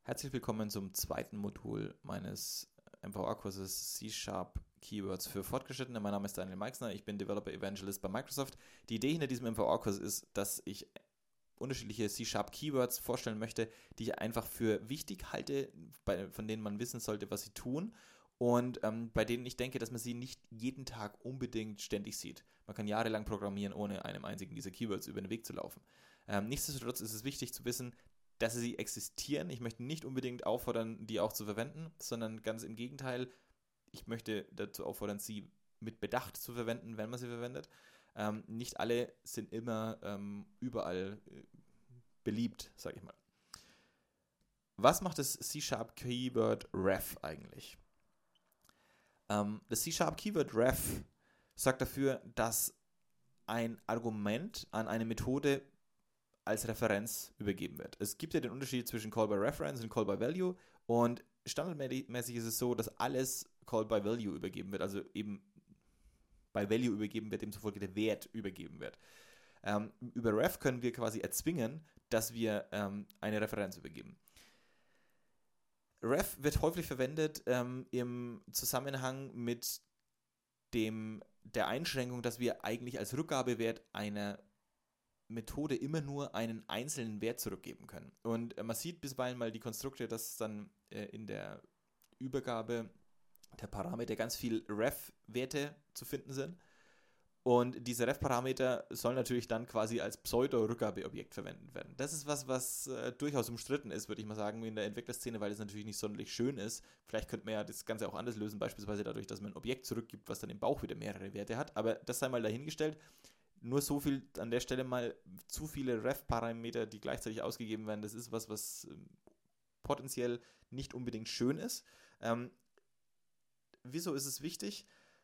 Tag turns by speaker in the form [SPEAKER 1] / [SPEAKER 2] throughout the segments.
[SPEAKER 1] Herzlich willkommen zum zweiten Modul meines MVA-Kurses C# Keywords für Fortgeschrittene. Mein Name ist Daniel Meixner, ich bin Developer Evangelist bei Microsoft. Die Idee hinter diesem MVA-Kurs ist, dass ich unterschiedliche C# Keywords vorstellen möchte, die ich einfach für wichtig halte, von denen man wissen sollte, was sie tun und bei denen ich denke, dass man sie nicht jeden Tag unbedingt ständig sieht. Man kann jahrelang programmieren, ohne einem einzigen dieser Keywords über den Weg zu laufen. Nichtsdestotrotz ist es wichtig zu wissen, dass sie existieren. Ich möchte nicht unbedingt auffordern, die auch zu verwenden, sondern ganz im Gegenteil, ich möchte dazu auffordern, sie mit Bedacht zu verwenden, wenn man sie verwendet. Nicht alle sind immer überall beliebt, sage ich mal. Was macht das C# Keyword ref eigentlich? Das C# Keyword ref sorgt dafür, dass ein Argument an eine Methode als Referenz übergeben wird. Es gibt ja den Unterschied zwischen Call by Reference und Call by Value und standardmäßig ist es so, dass alles Call by Value übergeben wird, also eben by Value übergeben wird, demzufolge der Wert übergeben wird. Über Ref können wir quasi erzwingen, dass wir eine Referenz übergeben. Ref wird häufig verwendet im Zusammenhang mit der Einschränkung, dass wir eigentlich als Rückgabewert einer Methode immer nur einen einzelnen Wert zurückgeben können. Und man sieht bisweilen mal die Konstrukte, dass dann in der Übergabe der Parameter ganz viel Ref-Werte zu finden sind. Und diese Ref-Parameter sollen natürlich dann quasi als Pseudo-Rückgabeobjekt verwendet werden. Das ist was durchaus umstritten ist, würde ich mal sagen, in der Entwicklerszene, weil es natürlich nicht sonderlich schön ist. Vielleicht könnte man ja das Ganze auch anders lösen, beispielsweise dadurch, dass man ein Objekt zurückgibt, was dann im Bauch wieder mehrere Werte hat. Aber das sei mal dahingestellt. Nur so viel an der Stelle mal, zu viele Ref-Parameter, die gleichzeitig ausgegeben werden, das ist was potenziell nicht unbedingt schön ist. Wieso ist es wichtig?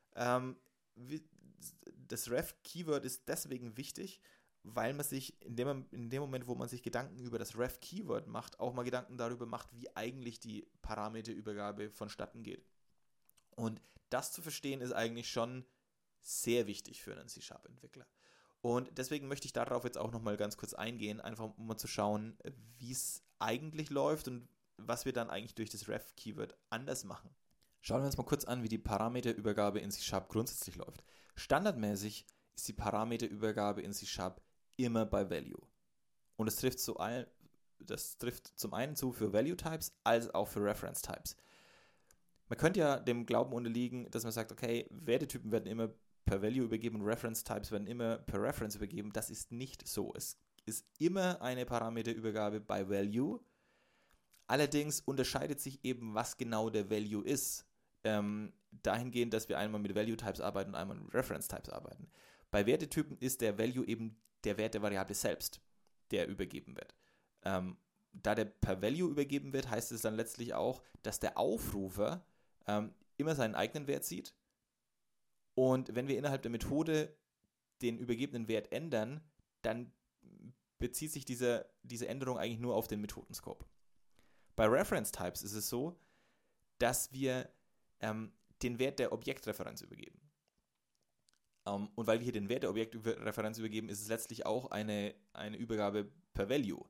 [SPEAKER 1] Das Ref-Keyword ist deswegen wichtig, weil man sich in dem Moment, wo man sich Gedanken über das Ref-Keyword macht, auch mal Gedanken darüber macht, wie eigentlich die Parameterübergabe vonstatten geht. Und das zu verstehen, ist eigentlich schon sehr wichtig für einen C#-Entwickler. Und deswegen möchte ich darauf jetzt auch nochmal ganz kurz eingehen, einfach um mal zu schauen, wie es eigentlich läuft und was wir dann eigentlich durch das Ref-Keyword anders machen. Schauen wir uns mal kurz an, wie die Parameterübergabe in C# grundsätzlich läuft. Standardmäßig ist die Parameterübergabe in C# immer bei Value. Und das trifft zum einen zu für Value-Types als auch für Reference-Types. Man könnte ja dem Glauben unterliegen, dass man sagt, okay, Wertetypen werden immer per Value übergeben und Reference-Types werden immer per Reference übergeben. Das ist nicht so. Es ist immer eine Parameterübergabe bei Value. Allerdings unterscheidet sich eben, was genau der Value ist. Dahingehend, dass wir einmal mit Value-Types arbeiten und einmal mit Reference-Types arbeiten. Bei Wertetypen ist der Value eben der Wert der Variable selbst, der übergeben wird. Da der per Value übergeben wird, heißt es dann letztlich auch, dass der Aufrufer immer seinen eigenen Wert sieht. Und wenn wir innerhalb der Methode den übergebenen Wert ändern, dann bezieht sich diese Änderung eigentlich nur auf den Methodenscope. Bei Reference Types ist es so, dass wir den Wert der Objektreferenz übergeben. Und weil wir hier den Wert der Objektreferenz übergeben, ist es letztlich auch eine Übergabe per Value.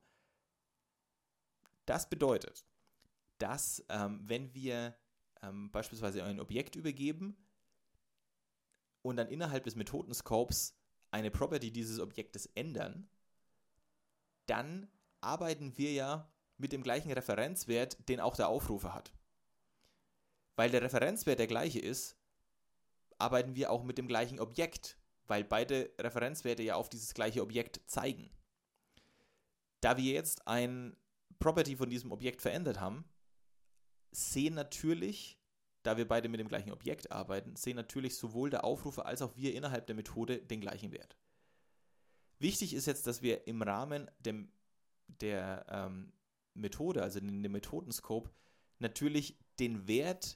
[SPEAKER 1] Das bedeutet, dass wenn wir beispielsweise ein Objekt übergeben und dann innerhalb des Methodenscopes eine Property dieses Objektes ändern, dann arbeiten wir ja mit dem gleichen Referenzwert, den auch der Aufrufer hat. Weil der Referenzwert der gleiche ist, arbeiten wir auch mit dem gleichen Objekt, weil beide Referenzwerte ja auf dieses gleiche Objekt zeigen. Da wir jetzt ein Property von diesem Objekt verändert haben, sehen natürlich, da wir beide mit dem gleichen Objekt arbeiten, sehen natürlich sowohl der Aufrufer als auch wir innerhalb der Methode den gleichen Wert. Wichtig ist jetzt, dass wir im Rahmen der Methode, also in dem Methodenscope, natürlich den Wert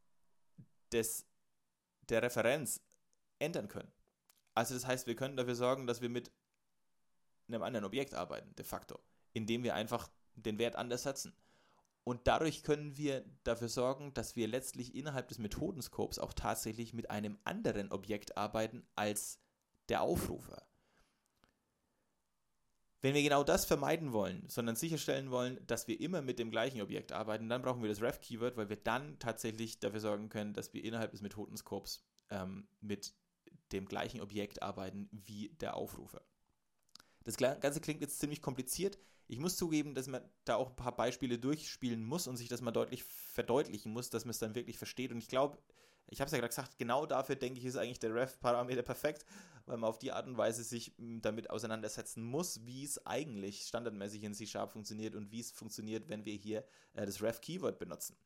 [SPEAKER 1] der Referenz ändern können. Also das heißt, wir können dafür sorgen, dass wir mit einem anderen Objekt arbeiten, de facto, indem wir einfach den Wert anders setzen. Und dadurch können wir dafür sorgen, dass wir letztlich innerhalb des Methodenscopes auch tatsächlich mit einem anderen Objekt arbeiten als der Aufrufer. Wenn wir genau das vermeiden wollen, sondern sicherstellen wollen, dass wir immer mit dem gleichen Objekt arbeiten, dann brauchen wir das Ref-Keyword, weil wir dann tatsächlich dafür sorgen können, dass wir innerhalb des Methodenscopes mit dem gleichen Objekt arbeiten wie der Aufrufer. Das Ganze klingt jetzt ziemlich kompliziert. Ich muss zugeben, dass man da auch ein paar Beispiele durchspielen muss und sich das mal deutlich verdeutlichen muss, dass man es dann wirklich versteht. Und ich glaube, ich habe es ja gerade gesagt, genau dafür, denke ich, ist eigentlich der Ref-Parameter perfekt, weil man auf die Art und Weise sich damit auseinandersetzen muss, wie es eigentlich standardmäßig in C# funktioniert und wie es funktioniert, wenn wir hier das Ref-Keyword benutzen.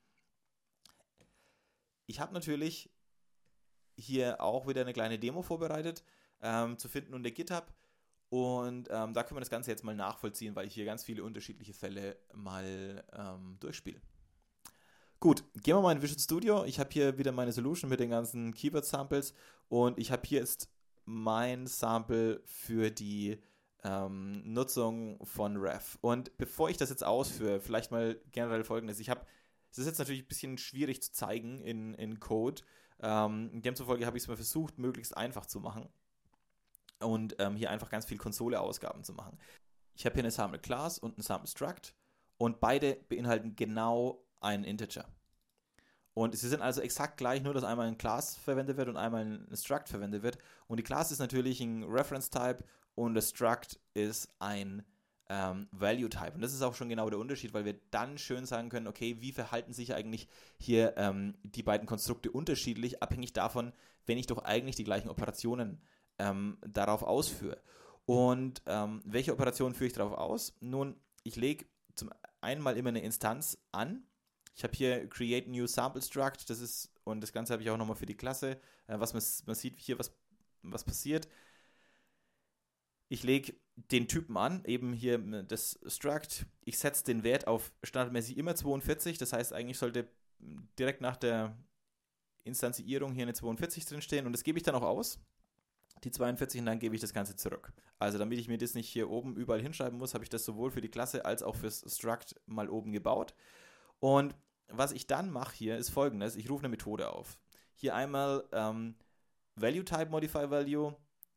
[SPEAKER 1] Ich habe natürlich hier auch wieder eine kleine Demo vorbereitet, zu finden unter GitHub. Und da können wir das Ganze jetzt mal nachvollziehen, weil ich hier ganz viele unterschiedliche Fälle mal durchspiele. Gut, gehen wir mal in Visual Studio. Ich habe hier wieder meine Solution mit den ganzen Keyword-Samples und ich habe hier jetzt mein Sample für die Nutzung von Ref. Und bevor ich das jetzt ausführe, vielleicht mal generell Folgendes. Es ist jetzt natürlich ein bisschen schwierig zu zeigen in Code. Demzufolge habe ich es mal versucht, möglichst einfach zu machen und hier einfach ganz viel Konsole-Ausgaben zu machen. Ich habe hier eine Sample Class und eine Sample Struct und beide beinhalten genau einen Integer. Und sie sind also exakt gleich, nur dass einmal ein Class verwendet wird und einmal ein Struct verwendet wird. Und die Class ist natürlich ein Reference-Type und das Struct ist ein Value-Type. Und das ist auch schon genau der Unterschied, weil wir dann schön sagen können, okay, wie verhalten sich eigentlich hier die beiden Konstrukte unterschiedlich, abhängig davon, wenn ich doch eigentlich die gleichen Operationen darauf ausführe. Und welche Operationen führe ich darauf aus? Nun, ich lege zum einen mal immer eine Instanz an. Ich habe hier Create New Sample Struct, und das Ganze habe ich auch nochmal für die Klasse, man sieht hier, was passiert. Ich lege den Typen an, eben hier das Struct. Ich setze den Wert auf standardmäßig immer 42, das heißt, eigentlich sollte direkt nach der Instanzierung hier eine 42 drinstehen und das gebe ich dann auch aus, die 42, und dann gebe ich das Ganze zurück. Also damit ich mir das nicht hier oben überall hinschreiben muss, habe ich das sowohl für die Klasse als auch fürs Struct mal oben gebaut. Und was ich dann mache hier ist folgendes, ich rufe eine Methode auf. Hier einmal Value Type Modify Value,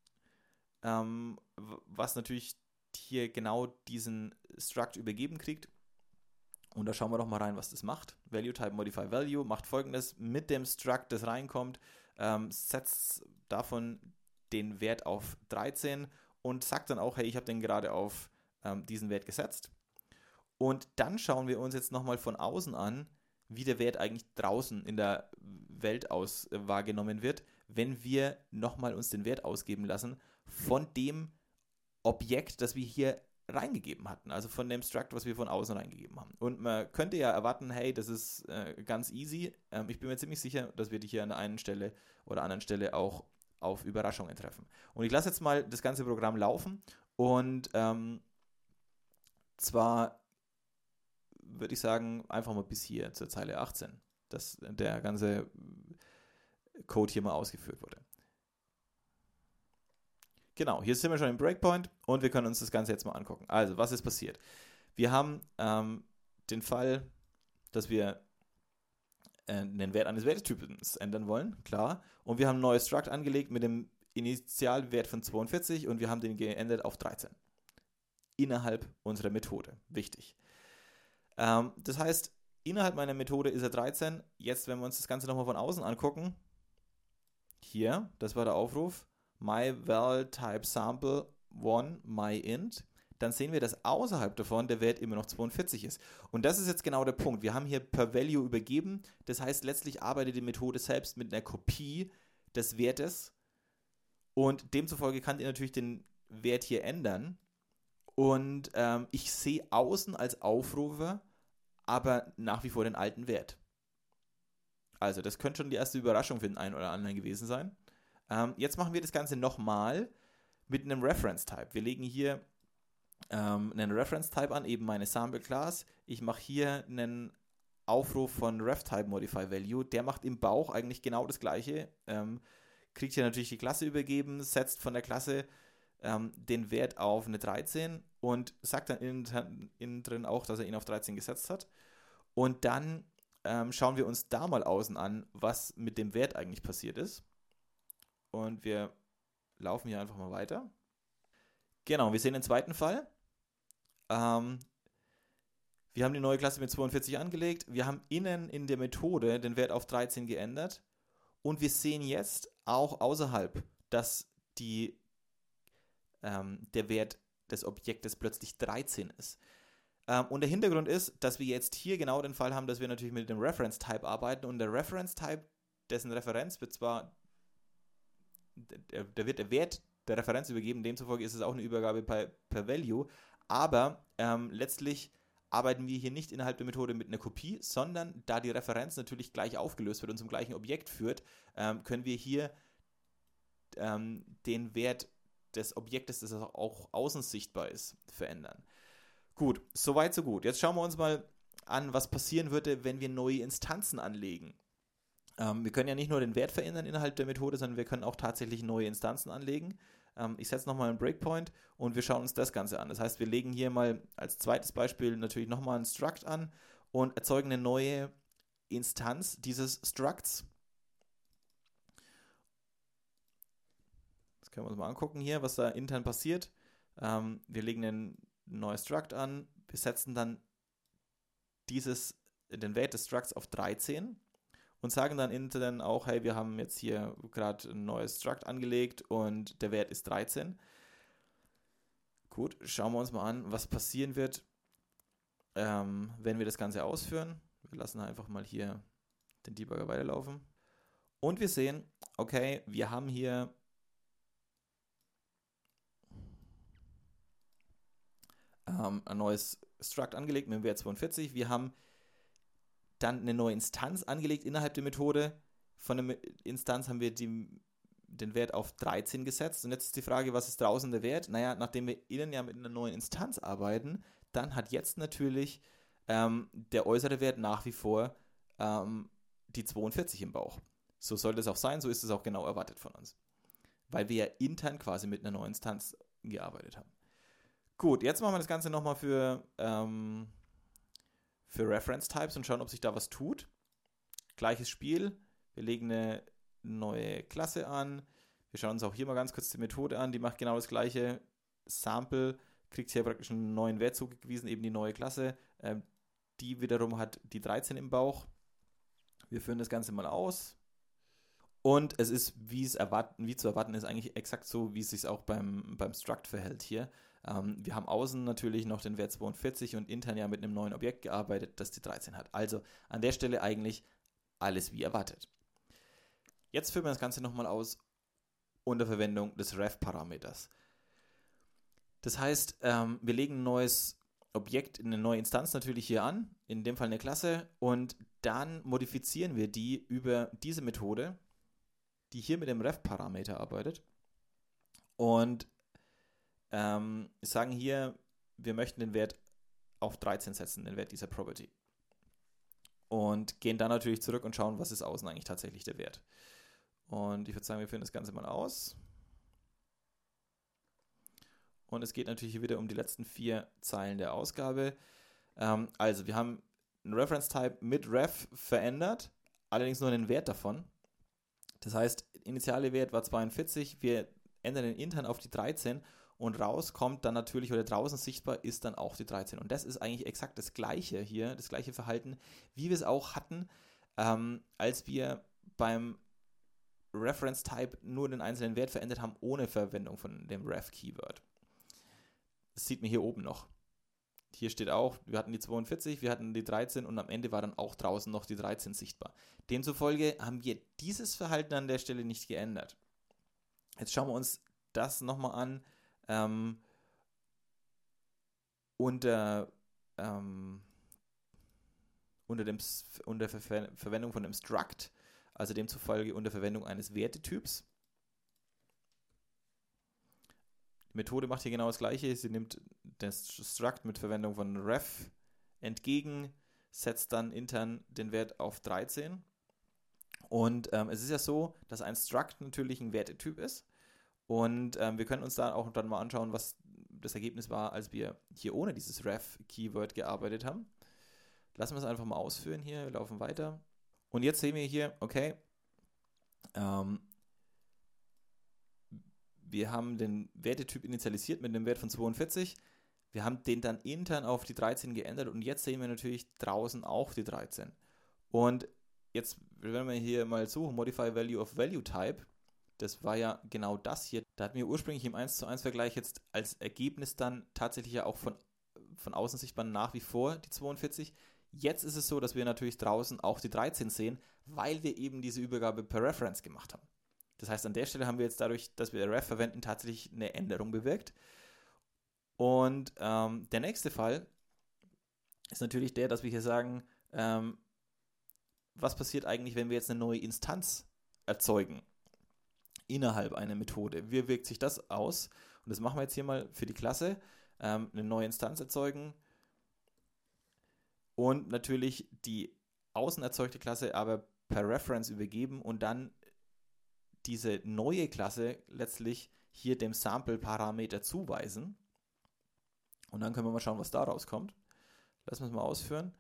[SPEAKER 1] was natürlich hier genau diesen Struct übergeben kriegt. Und da schauen wir doch mal rein, was das macht. Value Type Modify Value macht folgendes: Mit dem Struct, das reinkommt, setzt davon den Wert auf 13 und sagt dann auch, hey, ich habe den gerade auf diesen Wert gesetzt. Und dann schauen wir uns jetzt nochmal von außen an, wie der Wert eigentlich draußen in der Welt wahrgenommen wird, wenn wir nochmal uns den Wert ausgeben lassen von dem Objekt, das wir hier reingegeben hatten, also von dem Struct, was wir von außen reingegeben haben. Und man könnte ja erwarten, hey, das ist ganz easy. Ich bin mir ziemlich sicher, dass wir dich hier an der einen Stelle oder anderen Stelle auch auf Überraschungen treffen. Und ich lasse jetzt mal das ganze Programm laufen und zwar würde ich sagen, einfach mal bis hier zur Zeile 18, dass der ganze Code hier mal ausgeführt wurde. Genau, hier sind wir schon im Breakpoint und wir können uns das Ganze jetzt mal angucken. Also, was ist passiert? Wir haben den Fall, dass wir den Wert eines Wertetypens ändern wollen, klar. Und wir haben ein neues Struct angelegt mit dem Initialwert von 42 und wir haben den geändert auf 13. Innerhalb unserer Methode. Wichtig. Das heißt, innerhalb meiner Methode ist er 13. Jetzt, wenn wir uns das Ganze nochmal von außen angucken, hier, das war der Aufruf, myVal_type_sample_1 myInt, dann sehen wir, dass außerhalb davon der Wert immer noch 42 ist. Und das ist jetzt genau der Punkt. Wir haben hier per Value übergeben. Das heißt, letztlich arbeitet die Methode selbst mit einer Kopie des Wertes und demzufolge kann die natürlich den Wert hier ändern. Und ich sehe außen als Aufrufer aber nach wie vor den alten Wert. Also das könnte schon die erste Überraschung für den einen oder anderen gewesen sein. Jetzt machen wir das Ganze nochmal mit einem Reference-Type. Wir legen hier einen Reference-Type an, eben meine Sample-Class. Ich mache hier einen Aufruf von Ref-Type-Modify-Value. Der macht im Bauch eigentlich genau das Gleiche. Kriegt hier natürlich die Klasse übergeben, setzt von der Klasse den Wert auf eine 13 und sagt dann innen drin auch, dass er ihn auf 13 gesetzt hat. Und dann schauen wir uns da mal außen an, was mit dem Wert eigentlich passiert ist. Und wir laufen hier einfach mal weiter. Genau, wir sehen den zweiten Fall. wir haben die neue Klasse mit 42 angelegt. Wir haben innen in der Methode den Wert auf 13 geändert. Und wir sehen jetzt auch außerhalb, dass der Wert des Objektes plötzlich 13 ist. Und der Hintergrund ist, dass wir jetzt hier genau den Fall haben, dass wir natürlich mit dem Reference-Type arbeiten. Und der Reference-Type, dessen Referenz wird zwar, der wird der Wert der Referenz übergeben, demzufolge ist es auch eine Übergabe per Value, aber letztlich arbeiten wir hier nicht innerhalb der Methode mit einer Kopie, sondern da die Referenz natürlich gleich aufgelöst wird und zum gleichen Objekt führt, können wir hier den Wert des Objektes, das auch außen sichtbar ist, verändern. Gut, soweit so gut. Jetzt schauen wir uns mal an, was passieren würde, wenn wir neue Instanzen anlegen. Wir können ja nicht nur den Wert verändern innerhalb der Methode, sondern wir können auch tatsächlich neue Instanzen anlegen. Ich setze nochmal einen Breakpoint und wir schauen uns das Ganze an. Das heißt, wir legen hier mal als zweites Beispiel natürlich nochmal ein Struct an und erzeugen eine neue Instanz dieses Structs. Das können wir uns mal angucken hier, was da intern passiert. Wir legen ein neues Struct an, wir setzen dann den Wert des Structs auf 13 und sagen dann intern auch, hey, wir haben jetzt hier gerade ein neues Struct angelegt und der Wert ist 13. Gut, schauen wir uns mal an, was passieren wird, wenn wir das Ganze ausführen. Wir lassen einfach mal hier den Debugger weiterlaufen. Und wir sehen, okay, wir haben hier ein neues Struct angelegt mit dem Wert 42. Wir haben dann eine neue Instanz angelegt innerhalb der Methode. Von der Instanz haben wir den Wert auf 13 gesetzt. Und jetzt ist die Frage, was ist draußen der Wert? Naja, nachdem wir innen ja mit einer neuen Instanz arbeiten, dann hat jetzt natürlich der äußere Wert nach wie vor die 42 im Bauch. So sollte es auch sein, so ist es auch genau erwartet von uns. Weil wir ja intern quasi mit einer neuen Instanz gearbeitet haben. Gut, jetzt machen wir das Ganze nochmal für Reference Types und schauen, ob sich da was tut. Gleiches Spiel. Wir legen eine neue Klasse an. Wir schauen uns auch hier mal ganz kurz die Methode an. Die macht genau das gleiche. Sample kriegt hier praktisch einen neuen Wert zugewiesen, eben die neue Klasse. Die wiederum hat die 13 im Bauch. Wir führen das Ganze mal aus. Und es ist, wie zu erwarten ist, eigentlich exakt so, wie es sich auch beim Struct verhält hier. Wir haben außen natürlich noch den Wert 42 und intern ja mit einem neuen Objekt gearbeitet, das die 13 hat. Also an der Stelle eigentlich alles wie erwartet. Jetzt führen wir das Ganze nochmal aus unter Verwendung des ref-Parameters. Das heißt, wir legen ein neues Objekt, eine neue Instanz natürlich hier an, in dem Fall eine Klasse, und dann modifizieren wir die über diese Methode, die hier mit dem ref-Parameter arbeitet, und sagen hier, wir möchten den Wert auf 13 setzen, den Wert dieser Property. Und gehen dann natürlich zurück und schauen, was ist außen eigentlich tatsächlich der Wert. Und ich würde sagen, wir führen das Ganze mal aus. Und es geht natürlich hier wieder um die letzten 4 Zeilen der Ausgabe. Also, wir haben einen Reference-Type mit ref verändert, allerdings nur den Wert davon. Das heißt, initiale Wert war 42, wir ändern den intern auf die 13 und raus kommt dann natürlich, oder draußen sichtbar ist dann auch die 13. Und das ist eigentlich exakt das gleiche hier, das gleiche Verhalten, wie wir es auch hatten, als wir beim Reference-Type nur den einzelnen Wert verändert haben, ohne Verwendung von dem ref-Keyword. Das sieht man hier oben noch. Hier steht auch, wir hatten die 42, wir hatten die 13 und am Ende war dann auch draußen noch die 13 sichtbar. Demzufolge haben wir dieses Verhalten an der Stelle nicht geändert. Jetzt schauen wir uns das nochmal an unter Verwendung von einem Struct, also demzufolge unter Verwendung eines Wertetyps. Die Methode macht hier genau das Gleiche. Sie nimmt das Struct mit Verwendung von ref entgegen, setzt dann intern den Wert auf 13. Und es ist ja so, dass ein Struct natürlich ein Wertetyp ist. Und wir können uns da auch dann mal anschauen, was das Ergebnis war, als wir hier ohne dieses ref-Keyword gearbeitet haben. Lassen wir es einfach mal ausführen hier. Wir laufen weiter. Und jetzt sehen wir hier, okay, wir haben den Wertetyp initialisiert mit einem Wert von 42. Wir haben den dann intern auf die 13 geändert und jetzt sehen wir natürlich draußen auch die 13. Und jetzt, wenn wir hier mal suchen, Modify Value of Value Type, das war ja genau das hier. Da hatten wir ursprünglich im 1:1 Vergleich jetzt als Ergebnis dann tatsächlich ja auch von außen sichtbar nach wie vor die 42. Jetzt ist es so, dass wir natürlich draußen auch die 13 sehen, weil wir eben diese Übergabe per Reference gemacht haben. Das heißt, an der Stelle haben wir jetzt dadurch, dass wir Ref verwenden, tatsächlich eine Änderung bewirkt. Und der nächste Fall ist natürlich der, dass wir hier sagen, was passiert eigentlich, wenn wir jetzt eine neue Instanz erzeugen innerhalb einer Methode? Wie wirkt sich das aus? Und das machen wir jetzt hier mal für die Klasse. Eine neue Instanz erzeugen und natürlich die außen erzeugte Klasse aber per Reference übergeben und dann diese neue Klasse letztlich hier dem Sample-Parameter zuweisen. Und dann können wir mal schauen, was da rauskommt. Lassen wir es mal ausführen.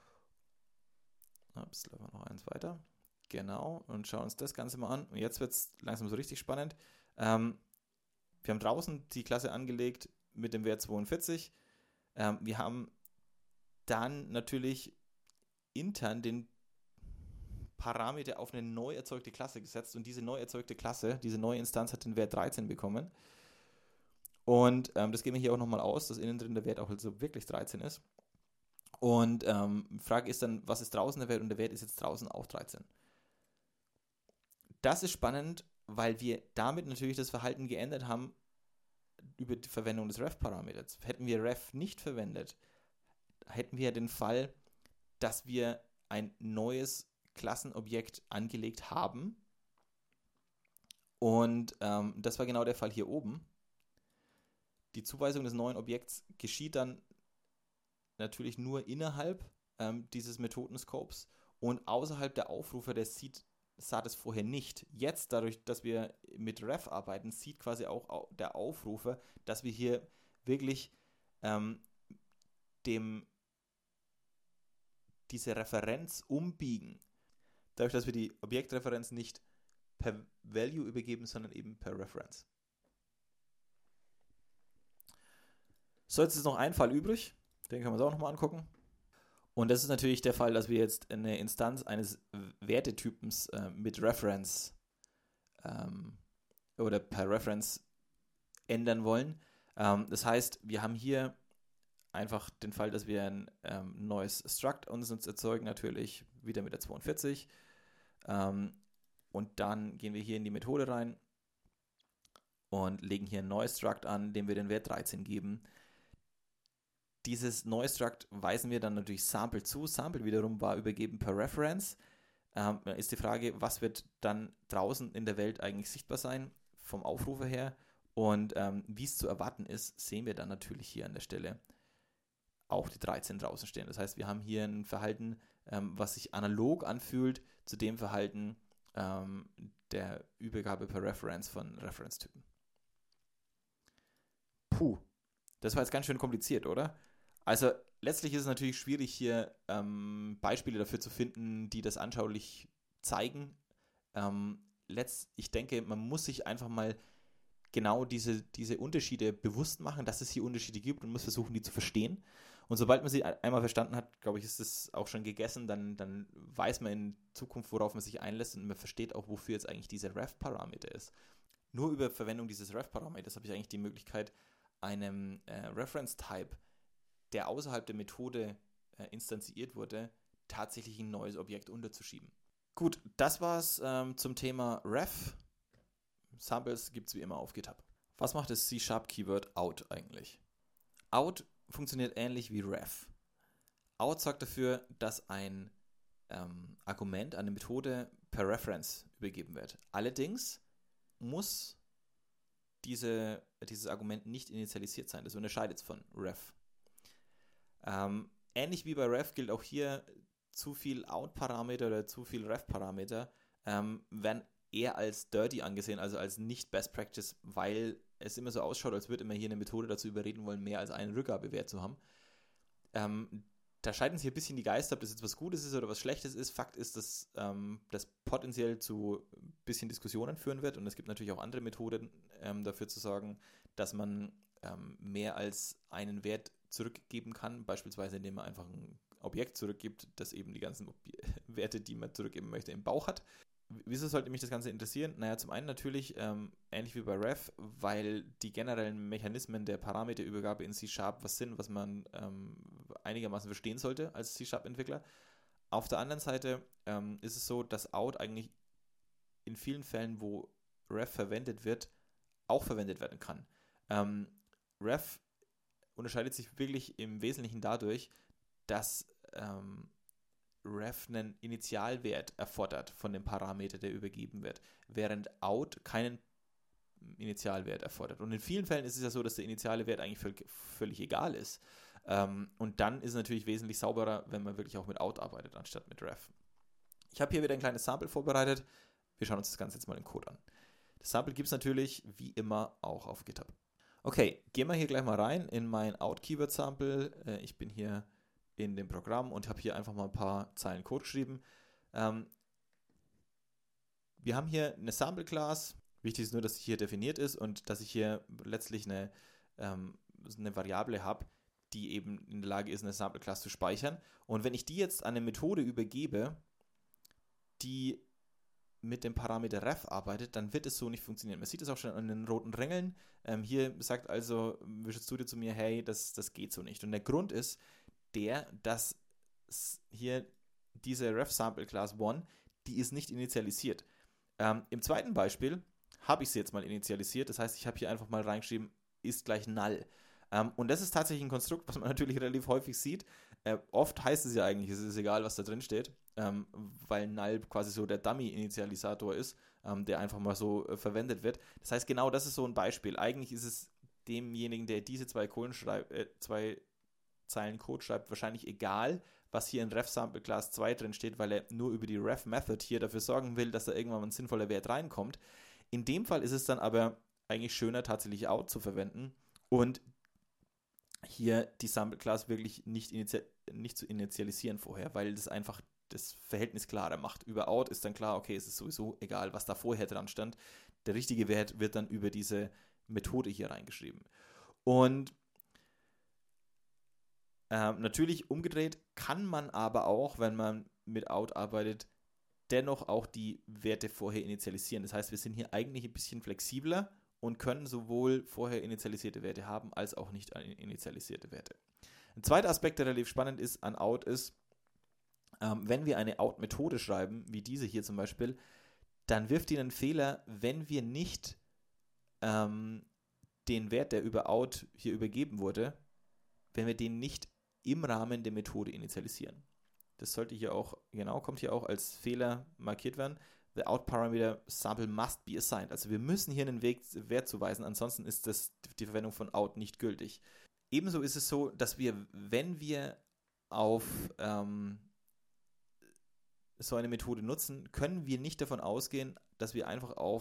[SPEAKER 1] Ups, laufen wir noch eins weiter. Genau, und schauen uns das Ganze mal an. Und jetzt wird es langsam so richtig spannend. Wir haben draußen die Klasse angelegt mit dem Wert 42. Wir haben dann natürlich intern den Parameter auf eine neu erzeugte Klasse gesetzt und diese neu erzeugte Klasse, diese neue Instanz hat den Wert 13 bekommen. Und das geben wir hier auch nochmal aus, dass innen drin der Wert auch also wirklich 13 ist. Und die Frage ist dann, was ist draußen der Wert? Und der Wert ist jetzt draußen auch 13. Das ist spannend, weil wir damit natürlich das Verhalten geändert haben über die Verwendung des Ref-Parameters. Hätten wir Ref nicht verwendet, hätten wir den Fall, dass wir ein neues Klassenobjekt angelegt haben. Und das war genau der Fall hier oben. Die Zuweisung des neuen Objekts geschieht dann natürlich nur innerhalb dieses Methodenscopes und außerhalb der Aufrufer, der sah das vorher nicht. Jetzt, dadurch, dass wir mit Ref arbeiten, sieht quasi auch der Aufrufer, dass wir hier wirklich diese Referenz umbiegen. Dadurch, dass wir die Objektreferenz nicht per Value übergeben, sondern eben per Reference. So, jetzt ist noch ein Fall übrig. Den können wir uns auch nochmal angucken. Und das ist natürlich der Fall, dass wir jetzt eine Instanz eines Wertetypens mit Reference oder per Reference ändern wollen. Das heißt, wir haben hier einfach den Fall, dass wir ein neues Struct uns erzeugen, natürlich wieder mit der 42. Und dann gehen wir hier in die Methode rein und legen hier ein neues Struct an, dem wir den Wert 13 geben. Dieses neue Struct weisen wir dann natürlich Sample zu. Sample wiederum war übergeben per Reference. Ist die Frage, was wird dann draußen in der Welt eigentlich sichtbar sein vom Aufrufer her? Und wie es zu erwarten ist, sehen wir dann natürlich hier an der Stelle auch die 13 draußen stehen. Das heißt, wir haben hier ein Verhalten, was sich analog anfühlt zu dem Verhalten der Übergabe per Reference von Reference-Typen. Puh, das war jetzt ganz schön kompliziert, oder? Also letztlich ist es natürlich schwierig, hier Beispiele dafür zu finden, die das anschaulich zeigen. Ich denke, man muss sich einfach mal genau diese Unterschiede bewusst machen, dass es hier Unterschiede gibt und muss versuchen, die zu verstehen. Und sobald man sie einmal verstanden hat, glaube ich, ist es auch schon gegessen, dann weiß man in Zukunft, worauf man sich einlässt und man versteht auch, wofür jetzt eigentlich dieser Ref-Parameter ist. Nur über Verwendung dieses Ref-Parameters habe ich eigentlich die Möglichkeit, einem Reference-Type, der außerhalb der Methode instanziert wurde, tatsächlich ein neues Objekt unterzuschieben. Gut, das war's zum Thema Ref. Samples gibt es wie immer auf GitHub. Was macht das C#-Keyword out eigentlich? Out funktioniert ähnlich wie Ref. Out sorgt dafür, dass ein Argument, eine Methode per Reference übergeben wird. Allerdings muss dieses Argument nicht initialisiert sein. Das unterscheidet es von Ref. Ähnlich wie bei Ref gilt auch hier, zu viel Out-Parameter oder zu viel Ref-Parameter werden eher als dirty angesehen, also als nicht Best Practice, weil es immer so ausschaut, als würde man hier eine Methode dazu überreden wollen, mehr als einen Rückgabewert zu haben. Da scheiden sich ein bisschen die Geister, ob das jetzt was Gutes ist oder was Schlechtes ist. Fakt ist, dass das potenziell zu ein bisschen Diskussionen führen wird und es gibt natürlich auch andere Methoden, dafür zu sorgen, dass man mehr als einen Wert zurückgeben kann, beispielsweise indem man einfach ein Objekt zurückgibt, das eben die ganzen Werte, die man zurückgeben möchte, im Bauch hat. Wieso sollte mich das Ganze interessieren? Naja, zum einen natürlich, ähnlich wie bei Ref, weil die generellen Mechanismen der Parameterübergabe in C# was sind, was man einigermaßen verstehen sollte als C#-Entwickler. Auf der anderen Seite ist es so, dass Out eigentlich in vielen Fällen, wo Ref verwendet wird, auch verwendet werden kann. Ref unterscheidet sich wirklich im Wesentlichen dadurch, dass Ref einen Initialwert erfordert von dem Parameter, der übergeben wird, während Out keinen Initialwert erfordert. Und in vielen Fällen ist es ja so, dass der initiale Wert eigentlich völlig egal ist. Und dann ist es natürlich wesentlich sauberer, wenn man wirklich auch mit Out arbeitet, anstatt mit Ref. Ich habe hier wieder ein kleines Sample vorbereitet. Wir schauen uns das Ganze jetzt mal im Code an. Das Sample gibt es natürlich wie immer auch auf GitHub. Okay, gehen wir hier gleich mal rein in mein Out-Keyword-Sample. Ich bin hier in dem Programm und habe hier einfach mal ein paar Zeilen Code geschrieben. Wir haben hier eine Sample-Class. Wichtig ist nur, dass sie hier definiert ist und dass ich hier letztlich eine Variable habe, die eben in der Lage ist, eine Sample-Class zu speichern. Und wenn ich die jetzt an eine Methode übergebe, die mit dem Parameter ref arbeitet, dann wird es so nicht funktionieren. Man sieht es auch schon an den roten Ringeln. Hier sagt also Visual Studio zu mir, hey, das geht so nicht. Und der Grund ist, dass hier diese ref-Sample-Class 1, die ist nicht initialisiert. Im zweiten Beispiel habe ich sie jetzt mal initialisiert. Das heißt, ich habe hier einfach mal reingeschrieben, ist gleich null. Und das ist tatsächlich ein Konstrukt, was man natürlich relativ häufig sieht. Oft heißt es ja eigentlich, es ist egal, was da drin steht, weil null quasi so der Dummy-Initialisator ist, der einfach mal so verwendet wird. Das heißt, genau das ist so ein Beispiel. Eigentlich ist es demjenigen, der diese zwei Zeilen Code schreibt, wahrscheinlich egal, was hier in ref-Sample Class 2 drin steht, weil er nur über die ref-Method hier dafür sorgen will, dass da irgendwann mal ein sinnvoller Wert reinkommt. In dem Fall ist es dann aber eigentlich schöner, tatsächlich out zu verwenden und hier die Sample Class wirklich nicht zu initialisieren vorher, weil das einfach das Verhältnis klarer macht. Über out ist dann klar, okay, es ist sowieso egal, was da vorher dran stand. Der richtige Wert wird dann über diese Methode hier reingeschrieben. Und natürlich umgedreht kann man aber auch, wenn man mit out arbeitet, dennoch auch die Werte vorher initialisieren. Das heißt, wir sind hier eigentlich ein bisschen flexibler und können sowohl vorher initialisierte Werte haben, als auch nicht initialisierte Werte. Ein zweiter Aspekt, der relativ spannend ist an out, ist, wenn wir eine out-Methode schreiben, wie diese hier zum Beispiel, dann wirft die einen Fehler, wenn wir nicht den Wert, der über out hier übergeben wurde, wenn wir den nicht im Rahmen der Methode initialisieren. Das sollte hier auch, kommt hier auch als Fehler markiert werden. The out parameter sample must be assigned. Also wir müssen hier einen Wert zuweisen, ansonsten ist die Verwendung von out nicht gültig. Ebenso ist es so, dass wir, wenn wir auf so eine Methode nutzen, können wir nicht davon ausgehen, dass wir einfach auf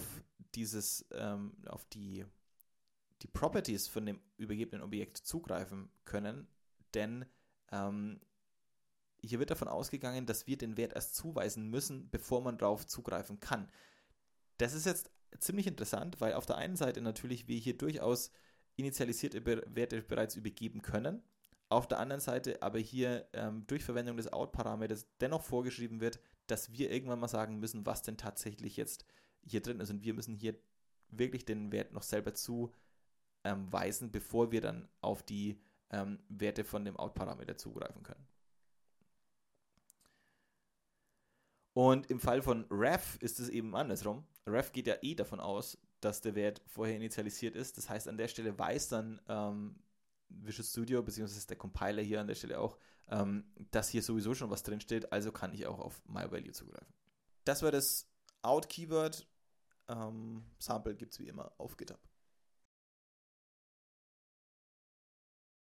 [SPEAKER 1] die Properties von dem übergebenen Objekt zugreifen können, denn hier wird davon ausgegangen, dass wir den Wert erst zuweisen müssen, bevor man darauf zugreifen kann. Das ist jetzt ziemlich interessant, weil auf der einen Seite natürlich wir hier durchaus initialisierte Werte bereits übergeben können, auf der anderen Seite aber hier durch Verwendung des Out-Parameters dennoch vorgeschrieben wird, dass wir irgendwann mal sagen müssen, was denn tatsächlich jetzt hier drin ist, und wir müssen hier wirklich den Wert noch selber zuweisen, bevor wir dann auf die Werte von dem Out-Parameter zugreifen können. Und im Fall von ref ist es eben andersrum. Ref geht ja davon aus, dass der Wert vorher initialisiert ist. Das heißt, an der Stelle weiß dann Visual Studio, beziehungsweise der Compiler hier an der Stelle auch, dass hier sowieso schon was drin steht, also kann ich auch auf MyValue zugreifen. Das war das Out-Keyword. Sample gibt es wie immer auf GitHub.